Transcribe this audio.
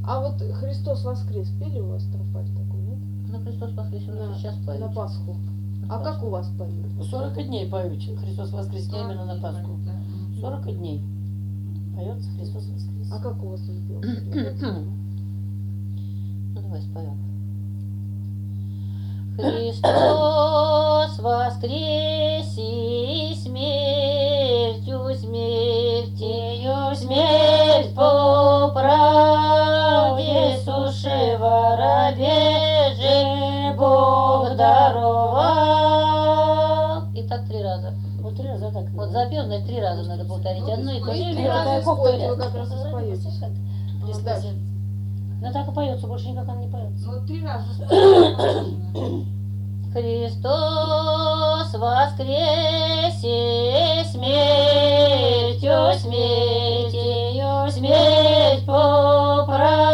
А вот Христос воскрес пели у вас трампарь такой, нет? Ну, Христос воскрес, сейчас поют. На Пасху. А как у вас поют? 40 дней поют Христос воскрес именно на Пасху. 40 дней поется Христос воскрес. А как у вас он пел? Ну, давай споем. Христос воскресе, смертью смертью смерть по правде сушива рабе же Бог даровал. И так 3 раза. Вот 3 раза так. Вот запел, значит 3 раза надо повторить. Одно и то же. 3 раза спойте, вы как раз и споете. Дальше. Ну так и поется, больше никак он не поется. Ну, 3 раза. Христос воскресе, смертью смертью смерть по правде